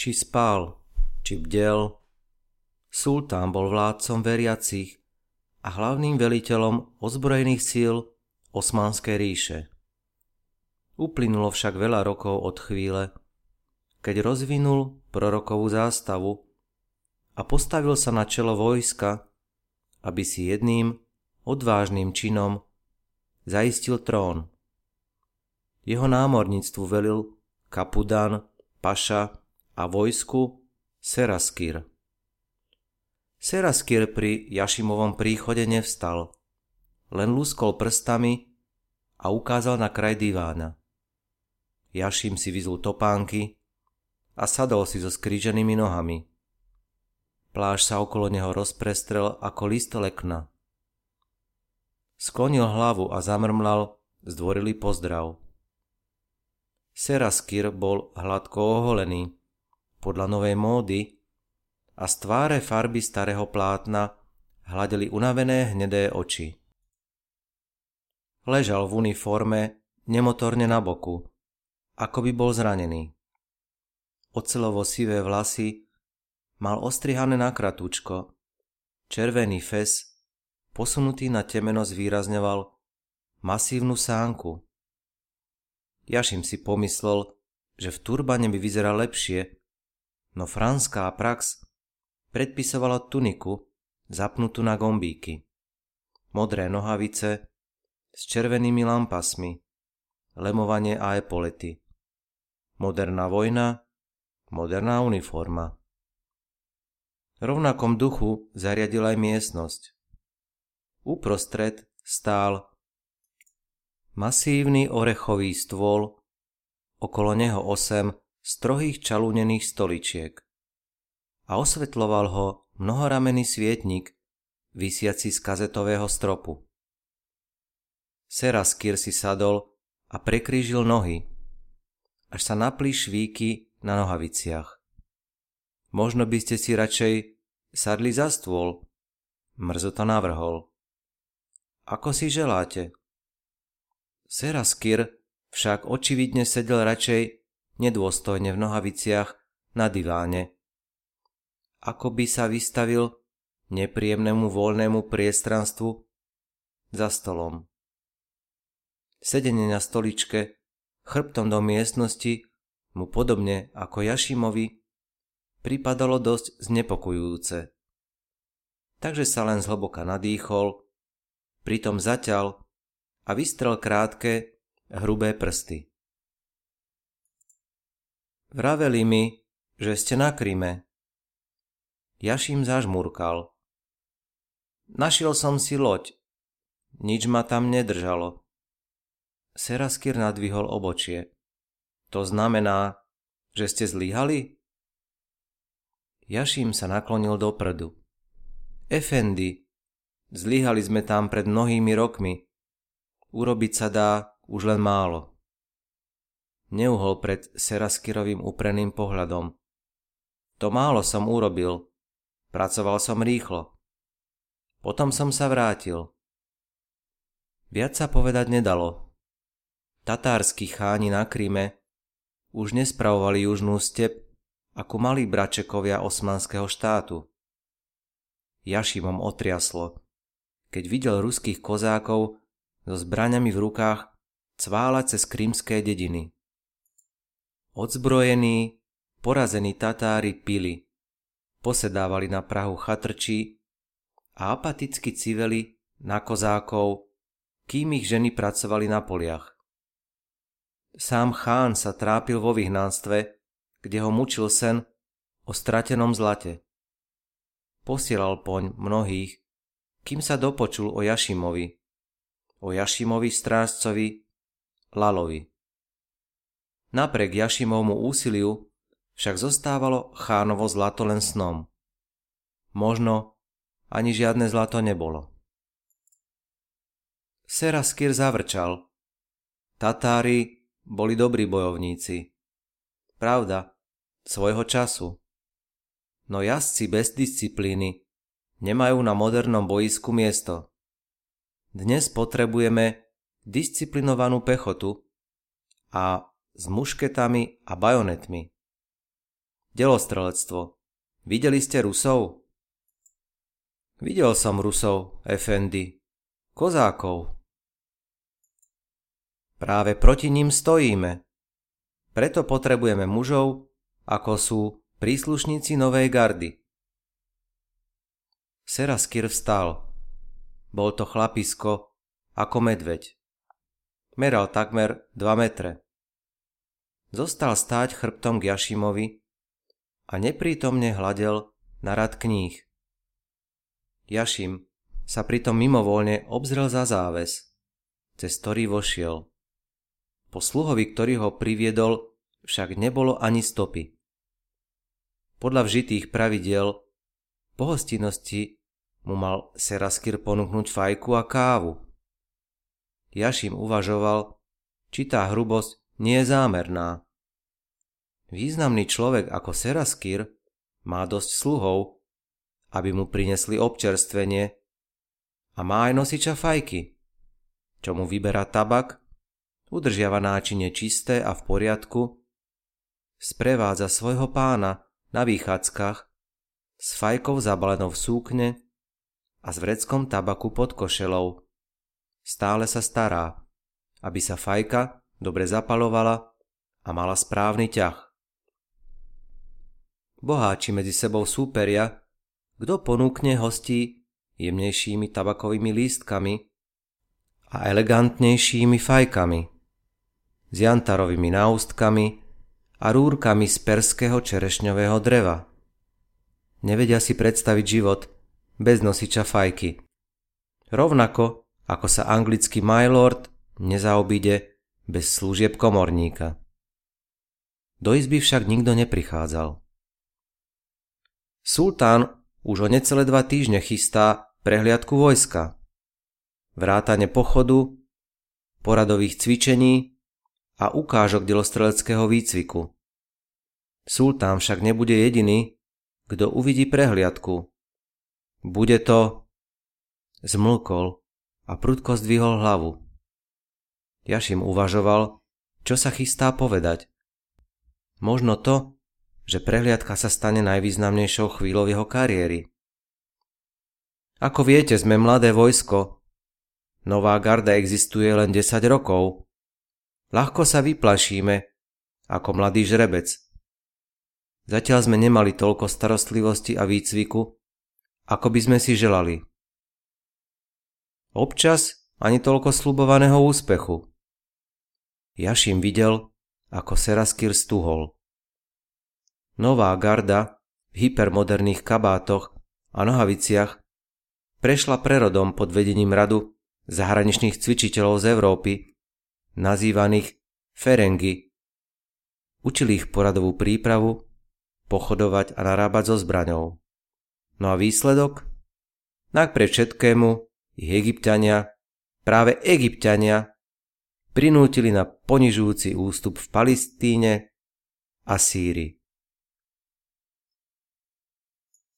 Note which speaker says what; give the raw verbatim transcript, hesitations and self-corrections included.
Speaker 1: Či spal, či bdel, sultán bol vládcom veriacich a hlavným veliteľom ozbrojených síl Osmanskej ríše. Uplynulo však veľa rokov od chvíle, keď rozvinul prorokovú zástavu a postavil sa na čelo vojska, aby si jedným odvážnym činom zaistil trón. Jeho námorníctvu velil Kapudan, paša a vojsku Seraskír. Seraskír pri Jašimovom príchode nevstal, len lúskol prstami a ukázal na kraj divána. Jašim si vyzul topánky a sadol si so skríženými nohami. Plášť sa okolo neho rozprestrel ako list lekna. Sklonil hlavu a zamrmlal zdvorilý pozdrav. Seraskír bol hladko oholený, podľa novej módy, a z tváre farby starého plátna hľadeli unavené hnedé oči. Ležal v uniforme nemotorne na boku, ako by bol zranený. Oceľovo sivé vlasy mal ostrihané na kratúčko, červený fes, posunutý na temeno, zvýrazňoval masívnu sánku. Jašim si pomyslel, že v turbane by vyzeral lepšie, no franská prax predpisovala tuniku zapnutú na gombíky, modré nohavice s červenými lampasmi, lemovanie a epolety. Moderná vojna, moderná uniforma. V rovnakom duchu zariadil aj miestnosť. Uprostred stál masívny orechový stôl, okolo neho osem strohých čalúnených stoličiek a osvetľoval ho mnohoramenný svietnik visiaci z kazetového stropu. Seraskír si sadol a prekrížil nohy, až sa napli švíky na nohaviciach. Možno by ste si radšej sadli za stôl, mrzota navrhol. Ako si želáte? Seraskír však očividne sedel radšej nedôstojne v nohaviciach na diváne, ako by sa vystavil nepríjemnému voľnému priestranstvu za stolom. Sedenie na stoličke chrbtom do miestnosti mu podobne ako Jašimovi pripadalo dosť znepokojujúce. Takže sa len zhlboka nadýchol, pritom zaťal a vystrel krátke, hrubé prsty. Vraveli mi, že ste na Kryme. Jašim zažmurkal. Našiel som si loď. Nič ma tam nedržalo. Seraskír nadvihol obočie. To znamená, že ste zlyhali? Jašim sa naklonil dopredu. Efendi, zlyhali sme tam pred mnohými rokmi. Urobiť sa dá už len málo. Neuhol pred Seraskírovým upreným pohľadom. To málo som urobil. Pracoval som rýchlo. Potom som sa vrátil. Viac sa povedať nedalo. Tatársky cháni na Kryme už nespravovali južnú step ako malí bračekovia osmanského štátu. Jašimom otriaslo, keď videl ruských kozákov so zbraňami v rukách cváľať cez krymské dediny. Odzbrojení, porazení Tatári pili, posedávali na prahu chatrčí a apaticky civeli na kozákov, kým ich ženy pracovali na poliach. Sám chán sa trápil vo vyhnanstve, kde ho mučil sen o stratenom zlate. Posielal poň mnohých, kým sa dopočul o Jašimovi, o Jašimovi strážcovi Lalovi. Napriek Jašimovmu úsiliu však zostávalo chánovo zlato len snom. Možno ani žiadne zlato nebolo. Seraskír zavrčal. Tatári boli dobrí bojovníci. Pravda, svojho času. No jazdci bez disciplíny nemajú na modernom bojisku miesto. Dnes potrebujeme disciplinovanú pechotu a s mušketami a bajonetmi. Delostrelectvo. Videli ste Rusov? Videl som Rusov, efendi. Kozákov. Práve proti ním stojíme. Preto potrebujeme mužov, ako sú príslušníci Novej gardy. Seraskír vstal. Bol to chlapisko ako medveď. Meral takmer dva metre. Zostal stáť chrbtom k Jašimovi a neprítomne hľadel na rad kníh. Jašim sa pritom mimovoľne obzrel za záves, cez ktorý vošiel. Po sluhovi, ktorý ho priviedol, však nebolo ani stopy. Podľa vžitých pravidiel po hostinnosti mu mal Seraskír ponúknuť fajku a kávu. Jašim uvažoval, či tá hrubosť nie je zámerná. Významný človek ako Seraskír má dosť sluhov, aby mu prinesli občerstvenie, a má aj nosiča fajky, čo mu vyberá tabak, udržiava náčinie čisté a v poriadku, sprevádza svojho pána na výchádzkach s fajkou zabalenou v súkne a s vreckom tabaku pod košelou. Stále sa stará, aby sa fajka dobre zapalovala a mala správny ťah. Boháči medzi sebou súperia, kto ponúkne hostí jemnejšími tabakovými lístkami a elegantnejšími fajkami, s jantarovými náustkami a rúrkami z perského čerešňového dreva. Nevedia si predstaviť život bez nosiča fajky. Rovnako ako sa anglický mylord nezaobíde bez služieb komorníka. Do izby však nikto neprichádzal. Sultán už o necelé dva týždne chystá prehliadku vojska, vrátane pochodu, poradových cvičení a ukážok delostreleckého výcviku. Sultán však nebude jediný, kto uvidí prehliadku. Bude to... Zmlkol a prudko zdvihol hlavu. Jašim uvažoval, čo sa chystá povedať. Možno to, že prehliadka sa stane najvýznamnejšou chvíľou jeho kariéry. Ako viete, sme mladé vojsko. Nová garda existuje len desať rokov. Ľahko sa vyplašíme, ako mladý žrebec. Zatiaľ sme nemali toľko starostlivosti a výcviku, ako by sme si želali. Občas ani toľko sľubovaného úspechu. Jašim videl, ako Seraskír stuhol. Nová garda v hypermoderných kabátoch a nohaviciach prešla prerodom pod vedením radu zahraničných cvičiteľov z Európy, nazývaných Ferengi. Učili ich poradovú prípravu, pochodovať a narábať so zbraňou. No a výsledok? Napriek všetkému ich Egypťania, práve Egypťania, prinútili na ponižujúci ústup v Palestíne a Sýrii.